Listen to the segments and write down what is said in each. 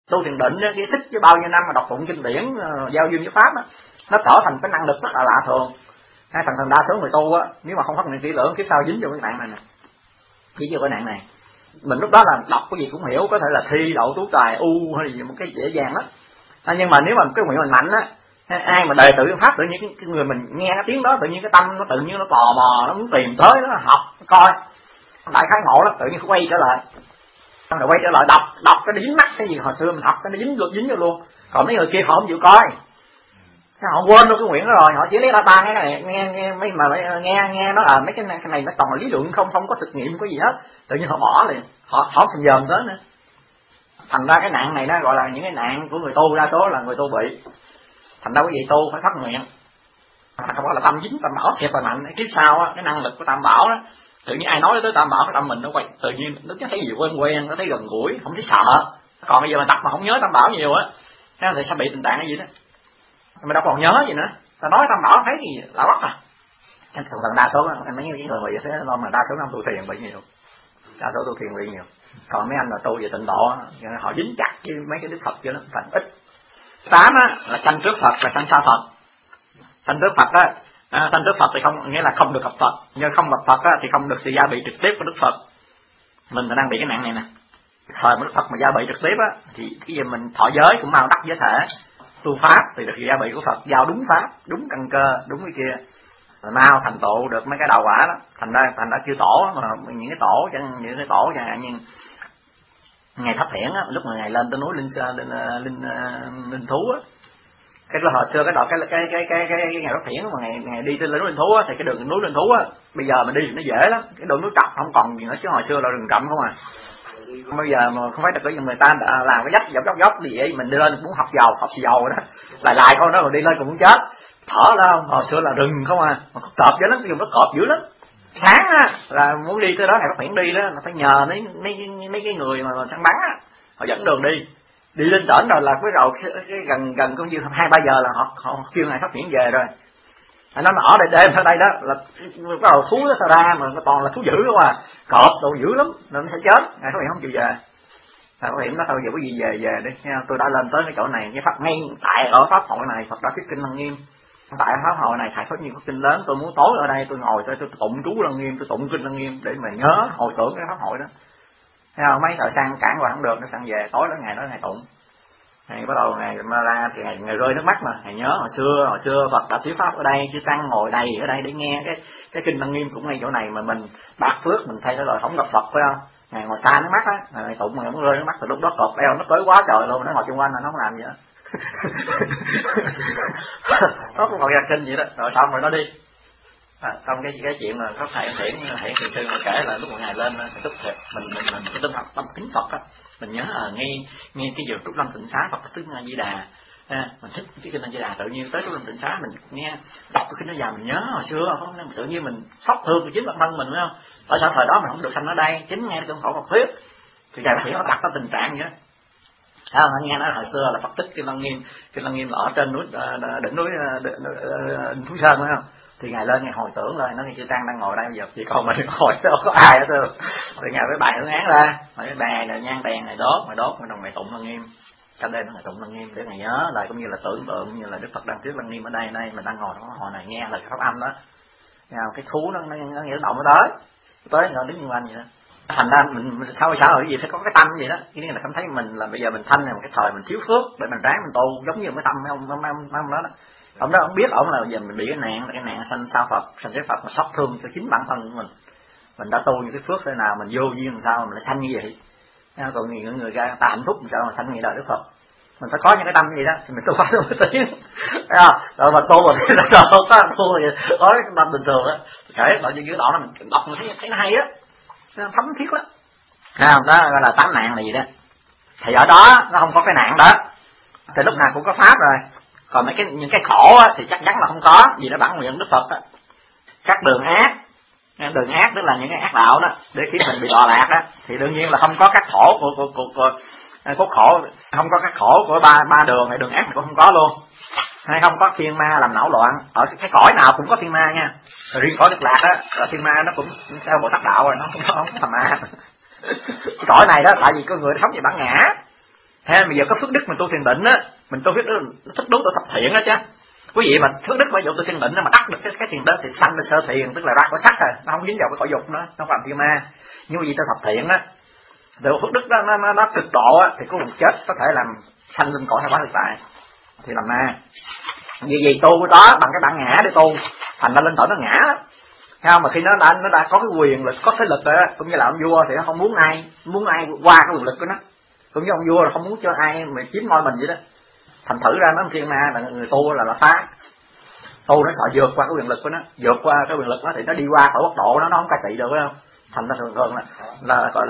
Tu thiền định á, cái xích với bao nhiêu năm mà đọc tụng kinh điển giao duyên với pháp á, nó trở thành cái năng lực rất là lạ thường. Thành đa số người tu á, nếu mà không phát nguyện kỹ lưỡng, kiếp sau dính vô cái nạn này nè, dính vô cái nạn này. Mình lúc đó là đọc cái gì cũng hiểu, có thể là thi đậu tú tài hay gì một cái dễ dàng đó. Nhưng mà nếu mà cái nguyện mình mạnh á, ai mà đệ tử pháp tự nhiên cái người mình nghe cái tiếng đó tự nhiên cái tâm nó tự nhiên nó tò mò, nó muốn tìm tới, nó học, nó coi. Đại khái ngộ đó, tự nhiên quay trở lại. Xong rồi quay trở lại đọc cái dính mắt cái gì hồi xưa mình học cái nó dính vô luôn. Còn mấy người kia họ không chịu coi. Họ quên luôn cái nguyện đó rồi, họ chỉ lấy ba cái này nghe mấy mà nghe nó là mấy cái này nó toàn là lý luận không có thực nghiệm có gì hết. Tự nhiên họ bỏ liền, họ không thèm dòm tới nữa. Thành ra cái nạn này nó gọi là những cái nạn của người tu, đa số là người tu bị. Thành ra cái gì tu phải phát nguyện. Không phải là tâm dính tam bảo thiệt là mạnh. Kiếp sau á, cái năng lực của tam bảo đó, tự nhiên ai nói tới tam bảo cái tâm mình nó quay, tự nhiên nó thấy gì quen, nó thấy gần gũi, không thấy sợ. Còn bây giờ mà tập mà không nhớ tam bảo nhiều á, thì sẽ bị tình trạng cái gì đó. Mà đâu còn nhớ gì nữa. Ta nói tam bảo thấy gì lạ quá à. Thường đa số mấy người mà vậy thế mà đa số năm tu thiền bị nhiều. Đa số tu thiền bị nhiều. Còn mấy anh là tu về tịnh độ họ dính chặt với mấy cái đức Phật cho nó thành ít. 8 á là sanh trước Phật và sanh sau Phật. Sanh trước Phật á, sanh trước Phật thì không nghĩa là không được gặp Phật, nhưng không gặp Phật á thì không được sự gia bị trực tiếp của Đức Phật. Mình đang bị cái nạn này nè. Thời mà Đức Phật mà gia bị trực tiếp á thì cái gì mình thọ giới cũng mau đắc giới thể. Tu pháp thì được sự gia bị của Phật, giao đúng pháp, đúng căn cơ, đúng cái kia. Rồi mau thành tựu được mấy cái đạo quả đó. Thành ra chưa tổ mà những cái tổ chẳng hạn như ngày Tháp Thiển á, lúc mà ngày lên tới núi linh thú á, cái hồi xưa cái đoạn cái ngày Tháp Thiển mà ngày đi tới núi linh thú á, thì cái đường núi linh thú á, bây giờ mình đi thì nó dễ lắm, cái đường núi trọc không còn gì nữa, chứ hồi xưa là rừng rậm không à. Bây giờ mà không phải là cái người ta đã làm cái dốc gì vậy, mình đi lên muốn học xì dầu đó, lại con đó rồi đi lên cũng muốn chết, thở ra không. Hồi xưa là rừng không à, mà cọp dữ lắm, cái vùng đó cọp dữ lắm. Sáng á là muốn đi tới đó ngày Tháp Thiển đi đó là phải nhờ mấy cái người mà săn bắn á, họ dẫn đường đi lên trển rồi là cái gần coi như 2-3 giờ là họ kêu ngày Tháp Thiển về rồi. Nó ở đây đêm ở đây đó là bắt đầu thú nó sao ra mà nó toàn là thú dữ luôn à, cọp đồ dữ lắm nên nó sẽ chết. Ngày Tháp Thiển không chịu về. Thầy Bảo Hiểm nói thôi giờ có gì về đi nha. Tôi đã lên tới cái chỗ này, cái pháp ngay tại ở pháp hội này Phật đã thuyết kinh Lăng Nghiêm. Tại pháp hội này thầy có nhiều kinh lớn, tôi muốn tối ở đây tôi ngồi tôi tụng chú Lăng Nghiêm, tôi tụng kinh Lăng Nghiêm để mà nhớ hồi tưởng cái pháp hội đó. Thấy không? Mấy thợ săn cản qua không được, nó săn về tối đó ngày tụng. Ngày bắt đầu ngày ma ra thì ngày rơi nước mắt mà, ngày nhớ hồi xưa Phật đã thuyết pháp ở đây, chư tăng ngồi đầy ở đây để nghe cái kinh Lăng Nghiêm cũng ngay chỗ này mà mình bạc phước mình thay rồi không gặp Phật phải không? Ngày ngồi xa nước mắt á, ngày tụng ngày muốn rơi nước mắt từ lúc đó cọp đeo nó tới quá trời luôn, nó ngồi xung quanh là nó không làm gì nữa. Nó cũng ngồi giặt kinh vậy đó, rồi xong rồi nó đi. Trong cái chuyện mà có thầy Thiển sư mà kể là lúc một ngày lên tức thiệt mình cái tinh học tâm kính Phật á, mình nhớ nghe cái giờ Trúc Lâm Tịnh Xá Phật Thích A Di Đà, mình thích cái kinh A Di Đà, tự nhiên tới Trúc Lâm Tịnh Xá mình nghe đọc cái kinh đó vào mình nhớ hồi xưa không, tự nhiên mình xót thương của chính bản thân mình phải không? Tại sao thời đó mình không được sanh ở đây, chính nghe trong khổ Phật thuyết thì ngày Thiển nó đặt cái tình trạng vậy đó. Nghe nói hồi xưa là Phật tích kinh Lăng Nghiêm là ở trên núi đỉnh núi Thú Sơn phải không? Thì ngài lên ngài hồi tưởng lên, nó nghe chư tăng đang ngồi đây bây giờ chỉ còn mình ngồi đâu có ai hết trơn. Thì ngài mới bày hướng án ra, mấy cái bè này nhang đèn này đốt rồi đồng ngày tụng Lăng Nghiêm. Trong đêm ngày tụng Lăng Nghiêm để ngài nhớ lại cũng như là tưởng tượng như là Đức Phật đang thuyết Lăng Nghiêm ở đây mình đang ngồi trong hồi này nghe là cái pháp âm đó. Cái thú nó nghĩa động nó tới nó đứng như anh vậy đó. Thành ra mình sau rồi cái gì phải có cái tâm vậy đó, cái này là cảm thấy mình là bây giờ mình thanh này một cái thời mình thiếu phước để mình ráng mình tu giống như cái tâm ông đó đó. Ông đó ông biết ông là giờ mình bị cái nạn sanh sao Phật, sanh thế Phật mà xót thương cho chính bản thân của mình đã tu những cái phước thế nào mình vô duyên làm sao mà mình lại sanh như vậy. Còn người ta hạnh phúc làm sao mà sanh như đời Đức Phật, mình phải có những cái tâm gì đó thì mình tu pháp mới tiến. Rồi mà tu rồi tu vậy có cái tâm bình thường á, kể đoạn như dưới đoạn là mình đọc mình thấy nó hay á, nó thấm thiết lắm. Đó gọi là 8 nạn là gì đó. Thì ở đó nó không có cái nạn đó thì lúc nào cũng có pháp rồi. Còn những cái khổ á, thì chắc chắn là không có, vì nó bản nguyện Đức Phật á. Các đường ác tức là những cái ác đạo đó để khiến mình bị đọa lạc đó, thì đương nhiên là không có các khổ của khổ, không có các khổ của ba đường hay đường ác này cũng không có luôn. Hay không có thiên ma làm não loạn, ở cái cõi nào cũng có thiên ma nha. Rồi riêng cõi Cực Lạc á là thiên ma nó cũng theo bộ tác đạo rồi, nó không có làm ma. Cái cõi này đó tại vì có người sống về bản ngã. Ha, bây giờ có phước đức mình tu thiền định á, mình tu phước đức thích đúng tu tập thiện á chứ. Quý vị mà phước đức bây giờ tu thiền định mà đắc được cái thiền đó thì sanh là sơ thiền, tức là ra khỏi sắc rồi, nó không dính vào cái cõi dục nữa, nó phạm thiên ma. Nhưng mà vì tu tập thiện á, từ phước đức đó nó cực độ á, thì có một chết có thể làm sanh lên cõi hay quá thực tại thì làm ma. Vì tu cái đó bằng cái bản ngã để tu, thành ra lên cõi nó ngã đó. Không, mà khi nó đã có cái quyền lực, có thế lực rồi á, cũng như là ông vua thì nó không muốn ai qua cái quyền lực của nó, cũng như ông vua là không muốn cho ai mà chiếm ngôi mình vậy đó. Thành thử ra nó thiên ma là người tu là phá. Tu nó sợ vượt qua cái quyền lực của nó, vượt qua cái quyền lực đó thì nó đi qua khỏi quốc độ nó không cai trị được, phải không? Thành ra thường là gọi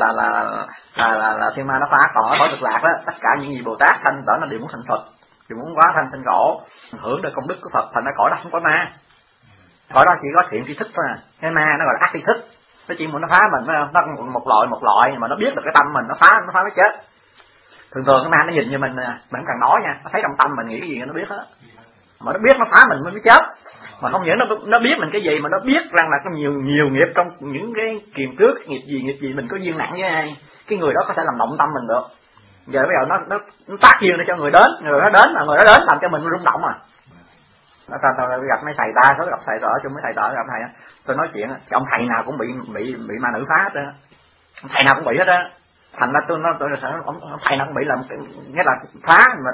là thiên ma nó phá cõi cực lạc đó. Tất cả những gì Bồ Tát sanh đó nó đều muốn thành Phật, đều muốn quá thanh sanh khổ, hưởng được công đức của Phật. Thành ra cõi đó không có ma, cõi đó chỉ có thiện tri thức thôi à. Cái ma nó gọi là ác tri thức, nó chỉ muốn nó phá mình, phải không? Nó một loại mà nó biết được cái tâm mình, nó phá mới chết. Thường cái ma nó nhìn như mình không cần nói nha, nó thấy trong tâm mình nghĩ cái gì nó biết hết, mà nó biết nó phá mình mới chết. Mà không những nó biết mình cái gì, mà nó biết rằng là có nhiều nghiệp trong những cái kiền trước, nghiệp gì mình có duyên nặng với ai, cái người đó có thể làm động tâm mình được. Giờ bây giờ nó tác duyên để cho người đến, người đó đến làm cho mình rung động à. Tao gặp mấy thầy ta, gặp thầy ở chung mấy thầy đỡ gặp thầy á, tôi nói chuyện ông thầy nào cũng bị ma nữ phá hết á, thầy nào cũng bị hết á. Thành ra tôi ông thầy nào cũng bị, làm nghĩa là phá, mà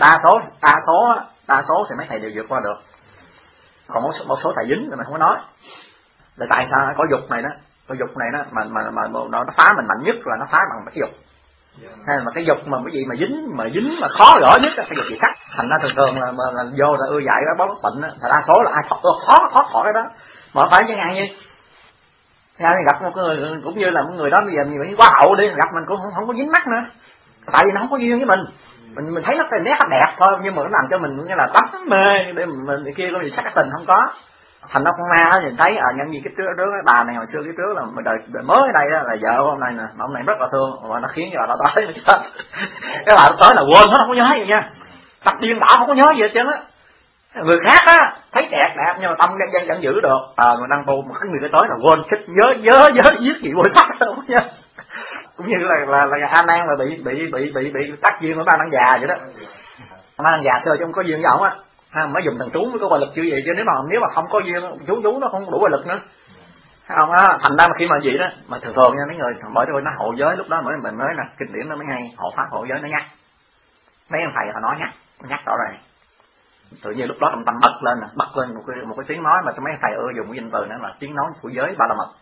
đa số thì mấy thầy đều vượt qua được. Còn một số thầy dính thì mình không có nói. Là tại sao có dục này đó mà nó phá mình mạnh nhất là nó phá bằng cái dục. Hay là cái dục mà cái gì mà dính mà khó gỡ nhất là cái dục gì sắc. Thành ra thường là vô là ưa dạy đó, báo bệnh á, đa số là ai khó khỏi cái đó. Mà phải chứ ngàn gì. Gặp một người cũng như là một người đó bây giờ mình quá hậu đi, gặp mình cũng không có dính mắt nữa. Tại vì nó không có duyên với mình thấy nó cái nét đẹp thôi, nhưng mà nó làm cho mình nghĩa là đắm mê để mình kia có gì sắc cái tình không có. Thành ra con ma đó nhìn thấy nhân gì cái trước bà này hồi xưa cái trước là đời mới ở đây đó, là vợ của ông này nè, mà ông này rất là thương, mà nó khiến cho bà nó tới nó chết. Cái bà nó tới là quên hết, không có nhớ gì nha, tập điên đảo không có nhớ gì hết trơn á. Người khác á thấy đẹp nhưng mà tâm vẫn giữ được. Người đang tu mà cái người tới là quên chết, nhớ giết gì quên sắc không nhớ. Cũng như là A Nan mà bị tắc duyên với ba năng già vậy đó. Ba năng già xưa chứ không có duyên với ổng á, mới dùng thằng chú mới có ngoại lực chứ gì, chứ nếu mà không có duyên chú nó không đủ ngoại lực nữa. Không á, thành ra mà khi mà vậy đó, mà thường nha mấy người bởi tôi nó hộ giới lúc đó mình mới là kinh điển nó mới hay, hộ pháp hộ giới nó nhắc. Mấy ông thầy họ nói nhắc rõ ràng. Tự nhiên lúc đó trong tâm bật lên một cái tiếng nói mà cho mấy thầy dùng cái danh từ nữa là tiếng nói của giới ba la mật.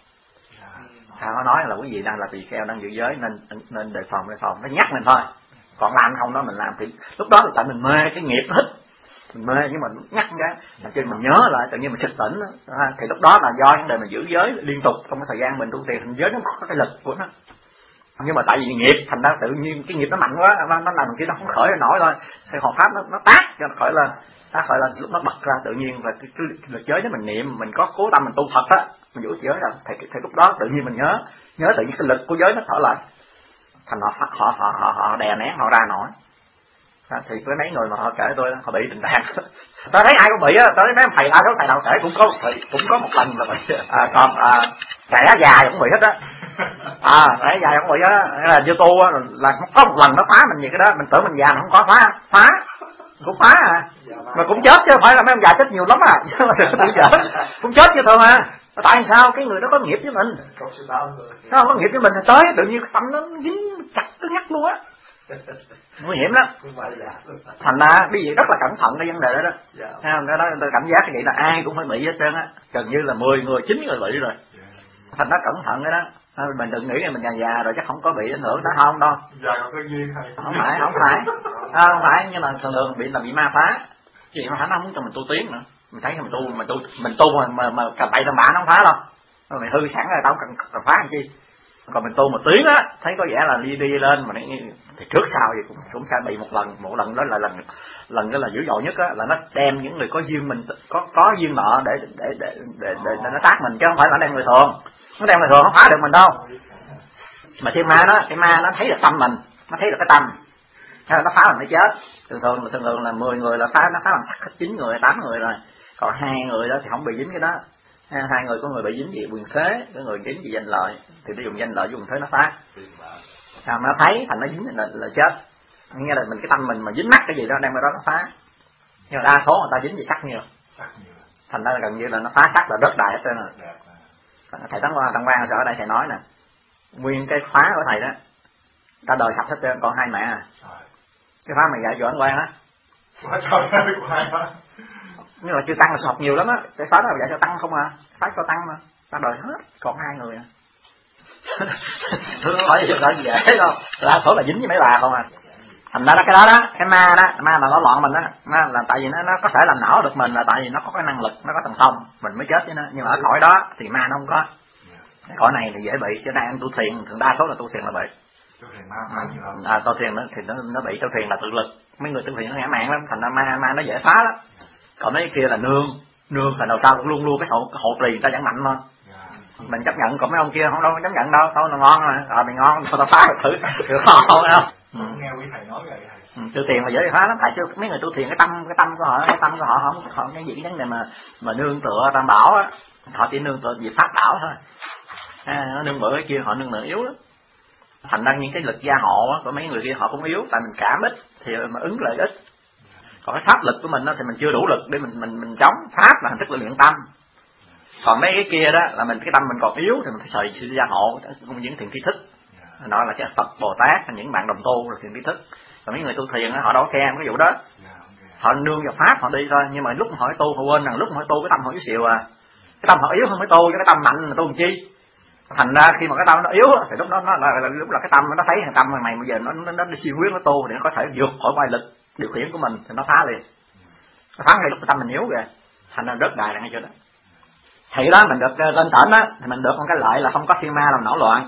Nó nói là quý vị đang là tỳ kheo đang giữ giới nên đề phòng, nó nhắc mình thôi, còn làm không đó mình làm thì lúc đó là tại mình mê cái nghiệp hết, mình mê nhưng mà nhắc cái làm cho mình nhớ lại, tự nhiên mình sực tỉnh đó. Thì lúc đó là do vấn đề mình giữ giới liên tục trong cái thời gian mình tu thiền, thì giới nó có cái lực của nó, nhưng mà tại vì nghiệp thành ra tự nhiên cái nghiệp nó mạnh quá, nó làm khi nó không khởi nổi thôi, thì hộ pháp nó tác cho nó khỏi là lúc nó bật ra tự nhiên. Và cái lực giới đó mình niệm, mình có cố tâm mình tu thật á, mình giữ giới là thì lúc đó tự nhiên mình nhớ tự nhiên cái lực của giới nó thở lại, thành họ đè nén họ ra nổi. Thì có mấy người mà họ kể tôi họ bị tình trạng tôi thấy ai cũng bị á, tới mấy thầy đa số thầy nào kể cũng có một lần là bị. Còn trẻ già cũng bị hết á. Trẻ già cũng bị á, là vô tu á là có một lần nó phá mình gì cái đó, mình tưởng mình già mà không có phá cũng phá mà cũng chết chứ không phải là mấy ông già chết nhiều lắm chứ mà tự giỡn cũng chết chứ thôi mà. Tại sao cái người đó có nghiệp với mình, nó không có nghiệp với mình thì tới tự nhiên tâm nó dính chặt tới ngắt luôn á, nguy hiểm lắm. Thành ra cái gì rất là cẩn thận cái vấn đề đó đó. Đó tôi cảm giác vậy là ai cũng phải bị hết trơn á, gần như là 10 người 9 người bị rồi. Thành ra cẩn thận cái đó. Mình đừng nghĩ là mình già rồi chắc không có bị ảnh hưởng đó, không đâu. Không phải, nhưng mà thường bị ma phá. Gì mà nó không muốn cho mình tu tiến nữa. Mình thấy mình tu mà cầm bậy tầm bạ nó không phá đâu. Mày hư sẵn rồi tao không cần phá làm chi. Còn mình tu một tiếng á, thấy có vẻ là đi lên mà thì trước sau thì cũng sẽ bị một lần đó là lần đó là dữ dội nhất á, là nó đem những người có duyên mình có duyên nợ để nó tác mình, chứ không phải là đem người thường. Nó đem người thường không phá được mình đâu. Mà thiên ma nó thấy được tâm mình, nó thấy được cái tâm, nó phá mình mới chết. Thường là 10 người là nó phá bằng sắc 9 người 8 người rồi, còn 2 người đó thì không bị dính cái đó. 2 người có người bị dính gì quyền thế, có người dính gì danh lợi thì nó dùng danh lợi dùng thế nó phá. Nó thấy thành nó dính là chết. Nghe là mình cái tâm mình mà dính mắc cái gì đó đem vào đó nó phá. Nhưng mà đa số người ta dính gì sắc nhiều, thành ra gần như là nó phá sắc là rất đại hết trơn rồi. Thầy Tăng Quang ở đây thầy nói nè, nguyên cái khóa của thầy đó ta đời sạch hết trơn, còn hai mẹ à. Cái khóa mà dạy cho Ấn Quang á, nhưng mà chưa tăng là học nhiều lắm á. Cái khóa đó dạy cho tăng không à, khóa cho tăng mà ta đời hết còn hai người à. Tôi nói gì dễ đâu, đa số là dính với mấy bà không à. Thành ra cái đó cái ma mà nó loạn mình đó là tại vì nó có thể làm não được mình, là tại vì nó có cái năng lực, nó có thần thông mình mới chết với nó. Nhưng mà ở cõi đó thì ma nó không có. Cái cõi này thì dễ bị, cho nên ăn tu thiền thường đa số là tu thiền là bị. Tu thiền nó bị. Tu thiền là tự lực, mấy người tu thiền nó ngã mạn lắm, thành ra ma nó dễ phá lắm. Còn mấy kia là nương là đầu sau luôn luôn cái hộ trì người ta vẫn mạnh thôi. Mình chấp nhận, còn mấy ông kia không đâu chấp nhận đâu, thôi nó ngon rồi mày ngon thôi tao phá thử ngon không. Nghe quý thầy nói vậy thầy. Tu thiền là dễ phá lắm, tại chứ mấy người tu thiền cái tâm của họ không cái gì vấn đề mà nương tựa tam bảo á, họ chỉ nương tựa về pháp bảo thôi. Nó nương tựa cái kia họ nương tựa yếu lắm. Thành ra những cái lực gia hộ á của mấy người kia họ cũng yếu, tại mình cảm ít thì mà ứng lợi ít. Còn cái pháp lực của mình đó thì mình chưa đủ lực để mình chống. Pháp là hình thức là luyện tâm. Còn mấy cái kia đó là cái tâm mình còn yếu thì mình phải xài sự gia hộ, không những thiền tri thức. Đó là cái Phật Bồ Tát, những bạn đồng tu là thiền tri thức. Còn mấy người tu thiền họ đâu có khen cái vụ đó. Họ nương vào pháp họ đi thôi, nhưng mà lúc hỏi tu họ quên rằng lúc hỏi tu cái tâm họ yếu xìu à. Cái tâm họ yếu không phải tu, chứ cái tâm mạnh là tu làm chi. Thành ra khi mà cái tâm nó yếu thì lúc đó lúc là cái tâm nó thấy thằng tâm mày bây giờ nó đi siêu huyết nó tu để nó có thể vượt khỏi ngoại lực điều khiển của mình thì nó phá liền. Nó phá ngay lúc cái tâm mình yếu kìa. Thành ra rất đại là ngay chỗ đó. Thì đó mình được lên tỉnh á thì mình được một cái lợi là không có thiên ma làm nổi loạn.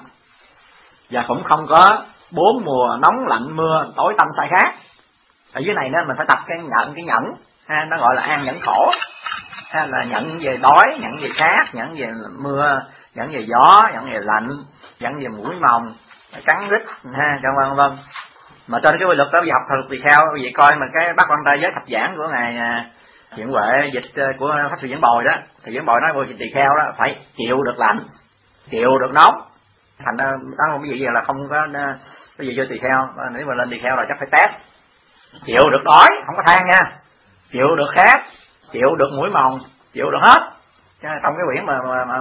Và cũng không có bốn mùa nóng lạnh mưa tối tâm sai khác. Ở dưới này đó mình phải tập cái nhẫn nó gọi là an nhẫn khổ. Là nhận về đói, nhận về khát, nhận về mưa, nhận về gió, nhận về lạnh, nhận về mũi mồng, cắn rít vân vân. Mà trên cái quy luật đó học thuật tỳ kheo vậy coi mà cái Bát Quan Trai giới thập giảng của ngài Thiện Huệ dịch của Pháp Sư Diễn Bồi đó, thì Diễn Bồi nói vô tỳ kheo đó phải chịu được lạnh, chịu được nóng. Thành ra đó không cái gì là không có cái gì vô tỳ kheo, nếu mà lên tỳ kheo là chắc phải test. Chịu được đói, không có than nha. Chịu được khát, chịu được mũi mồng, chịu được hết. Trong cái quyển mà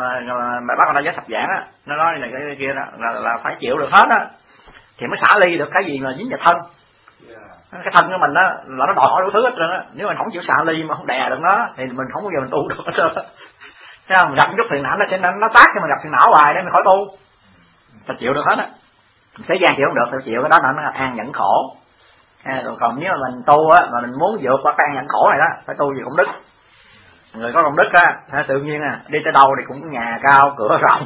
Bác Quan Trai giới thập giảng á, nó nói này cái kia đó là phải chịu được hết á thì mới xả ly được cái gì mà dính vào thân. Cái thân của mình đó là nó đòi hỏi đủ thứ hết trơn á. Nếu mình không chịu xả ly mà không đè được nó thì mình không bao giờ mình tu được hết trơn. Thấy không? Gặp chút phiền não nó sẽ nó tác cho mình gặp phiền não hoài để mình khỏi tu. Phải chịu được hết á. Thế gian chịu không được thì chịu cái đó nó là an nhẫn khổ. Còn nếu mà mình tu á mà mình muốn vượt qua cái an nhẫn khổ này đó phải tu gì cũng đức. Người có công đức á tự nhiên đi tới đâu thì cũng nhà cao cửa rộng.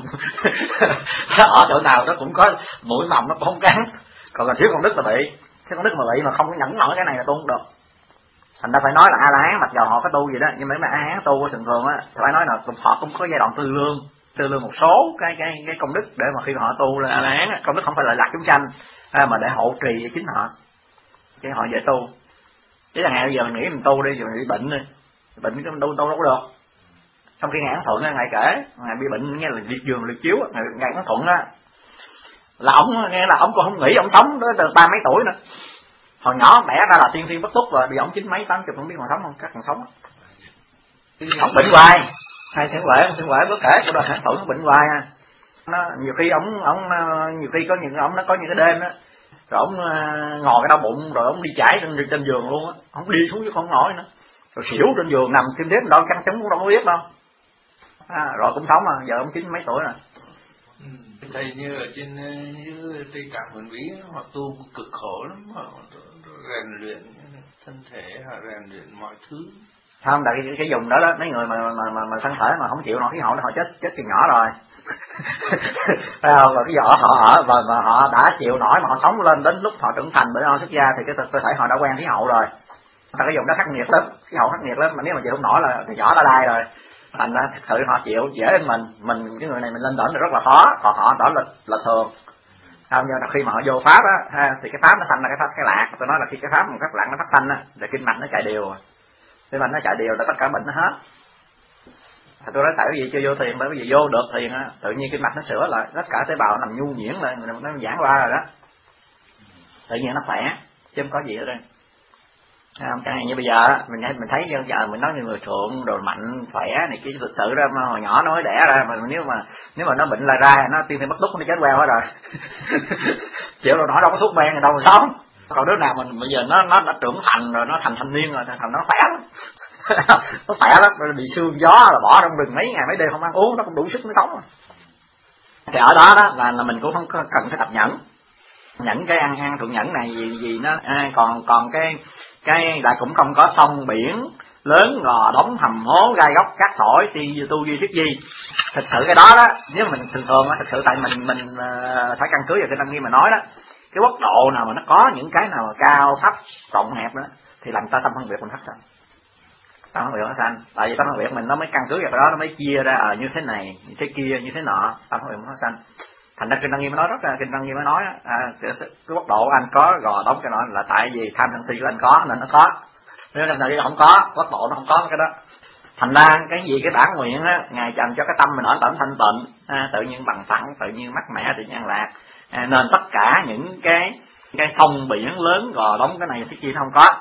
Ở chỗ nào nó cũng có mũi mồng nó cũng không cắn. Còn thiếu công đức là bị. Thiếu công đức mà bị mà không có nhẫn nổi cái này là tu không được. Thành ra phải nói là A La Hán mặc dầu họ có tu gì đó, nhưng mà A La Hán tu thường thường á thì phải nói là họ cũng có giai đoạn tư lương một số cái công đức để mà khi họ tu lên A La Hán, công đức không phải là lạc chúng sanh mà để hộ trì cho chính họ, chứ họ dễ tu. Chứ là ngày bây giờ mình nghĩ mình tu đi rồi bị bệnh đi, bệnh cái tu đâu có được. Trong khi ngài Ấn Thuận ngài kể ngài bị bệnh nghe là liệt giường liệt chiếu, ngài Ấn Thuận á là ông nghe là ông còn không nghĩ ông sống tới từ 30 mấy tuổi nữa. Hồi nhỏ đẻ ra là tiên bất túc rồi, bị ông 90 mấy 80 không biết còn sống không, chắc còn sống. Ông bệnh hoài. Hay Thiện Huệ bữa kể của Đoàn Hán Thuận nó bệnh hoài nó nhiều khi ông nhiều khi có những ông nó có những cái đêm đó rồi ông ngồi cái đau bụng rồi ông đi chảy trên giường luôn á, ông đi xuống chứ không nổi nữa, rồi xỉu trên giường nằm thêm đếm đâu căng trống cũng đâu có biết đâu. Rồi cũng sống mà giờ ông 90 mấy tuổi rồi. Thầy như ở trên Tây Tạng Huyền Bí họ tu cực khổ lắm, họ rèn luyện thân thể, họ rèn luyện mọi thứ. Không, tại cái vùng đó mấy người mà thân thể mà không chịu nổi khí hậu nó họ chết từ nhỏ rồi. Phải không? Rồi cái vợ họ và họ đã chịu nổi mà họ sống lên đến lúc họ trưởng thành bởi họ xuất gia thì cái cơ thể họ đã quen khí hậu rồi. Tại cái vùng đó khắc nghiệt lắm, khí hậu khắc nghiệt lắm, mà nếu mà chịu không nổi là từ nhỏ đã đai rồi. Thành ra thực sự họ chịu dễ hơn mình cái người này mình lên đỉnh là rất là khó, còn họ đó là thường. Không, nhưng khi mà họ vô pháp á thì cái pháp nó sanh ra cái lạc, tôi nói là khi cái pháp một cái lạc nó phát sanh á thì kinh mạch nó chạy đều rồi. Cái mạch nó chạy đều là tất cả bệnh nó hết. Tôi nói tại cái gì chưa vô thiền, bởi vì vô được thiền á tự nhiên cái mạch nó sửa lại, tất cả tế bào nằm nhu nhuyễn lại, nó giãn qua rồi đó. Tự nhiên nó khỏe. chứ không có gì ở đây. Chẳng hạn như bây giờ mình thấy giờ mình nói người thượng đồ mạnh khỏe này kia thực sự ra mà hồi nhỏ nó mới đẻ ra, mà nếu mà nó bệnh lại ra nó tiên thì mất đúc nó chết queo hết rồi. Chịu đâu, nó đâu có thuốc men gì đâu mà sống. Còn đứa nào mình bây giờ nó đã trưởng thành rồi, nó thành thanh niên rồi, thành nó khỏe lắm. Nó khỏe lắm, rồi bị sương gió là bỏ trong rừng mấy ngày mấy đêm không ăn uống nó cũng đủ sức nó sống rồi. Thì ở đó là mình cũng không cần phải tập nhẫn cái ăn thượng nhẫn này gì nó còn cái lại cũng không có sông biển lớn gò đống hầm hố gai góc cát sỏi tu duy thuyết gì. Thực sự cái đó nếu mình thường thực sự tại mình phải căn cứ vào cái Đăng Nghiêm mà nói đó, cái quốc độ nào mà nó có những cái nào mà cao thấp rộng hẹp đó thì làm ta tâm phân biệt mình phát sanh. Tâm phân biệt nó sanh, tại vì tâm phân biệt mình nó mới căn cứ vào cái đó, nó mới chia ra như thế này như thế kia như thế nọ, tâm phân biệt nó sanh. Thành ra kinh Đăng Nghiêm mới nói rất là kinh Đăng Nghiêm mới nói cái quốc độ anh có gò đóng cái đó là tại vì tham sân si của anh có nên nó có, nếu làm sao đi không có quốc độ nó không có cái đó. Thành ra cái gì cái bản nguyện á ngài dành cho cái tâm mình ở tận thanh tịnh, tự nhiên bằng phẳng, tự nhiên mát mẻ, tự nhiên an lạc, nên tất cả những cái sông biển lớn gò đóng cái này cái kia nó không có,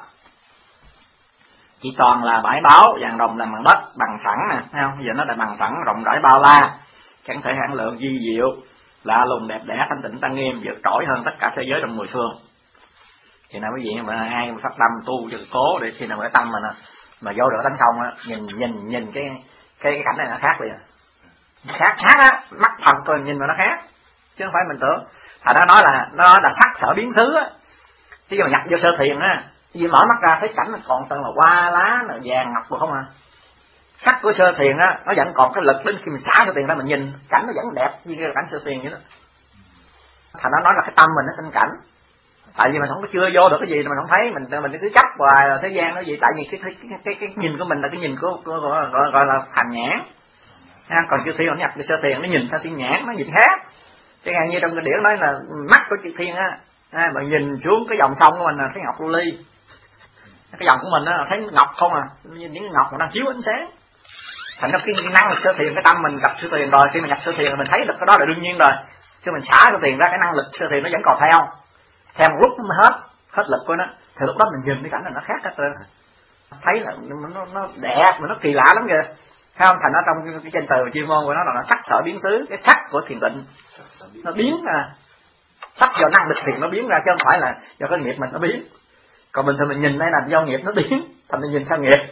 chỉ toàn là bãi báo vàng đồng làm bằng đất bằng phẳng nè, thấy không? Bây giờ nó là bằng phẳng rộng rãi bao la, chẳng thể hạn lượng, di diệu lạ lùng đẹp đẽ thanh tịnh tăng nghiêm, vượt trội hơn tất cả thế giới trong mười phương. Thì nào quý vị mà ai mà phát tâm tu cho cố để khi nào cái tâm mà vô được tánh không á, nhìn cái cảnh này nó khác liền, khác á, mắt thần tôi nhìn mà nó khác chứ không phải mình tưởng. Nó nói là sắc sở biến xứ á, chứ mà nhập vô sơ thiền á, vì mở mắt ra thấy cảnh nó còn toàn là hoa lá là vàng ngọc rồi không à. Sắc của sơ thiền á nó vẫn còn cái lực đến khi mình xả sơ thiền ra mình nhìn cảnh nó vẫn đẹp như cái cảnh sơ thiền vậy đó. Thành nó nói là cái tâm mình nó sinh cảnh, tại vì mình không có chưa vô được cái gì mình không thấy, mình cứ chấp hoài thế gian nó gì, tại vì cái nhìn của mình là cái nhìn của gọi là thành nhãn. Còn chư thiên nó nhập cái sơ thiền nó nhìn theo thiên nhãn, nó nhìn khác. Chẳng hạn như trong cái điển nói là mắt của chư thiên á, mà nhìn xuống cái dòng sông của mình là thấy ngọc lưu ly, cái dòng của mình á thấy ngọc không à, những ngọc mà đang chiếu ánh sáng. Thành ra cái năng lực sơ thiền, cái tâm mình gặp sơ thiền rồi, khi mà nhập sơ thiền mình thấy được cái đó là đương nhiên rồi. Khi mình xả sơ thiền ra, cái năng lực sơ thiền nó vẫn còn theo một lúc nó mới hết lực của nó, thì lúc đó mình nhìn cái cảnh này nó khác hết trơn, thấy là nó đẹp mà nó kỳ lạ lắm kìa, thấy không? Thành ra trong cái trên từ chuyên môn của nó là sắc sở biến xứ, cái sắc của thiền định nó biến ra, sắc do năng lực thiền nó biến ra chứ không phải là do cái nghiệp mình nó biến. Còn bình thường mình nhìn đây là do nghiệp nó biến, thành mình nhìn theo nghiệp.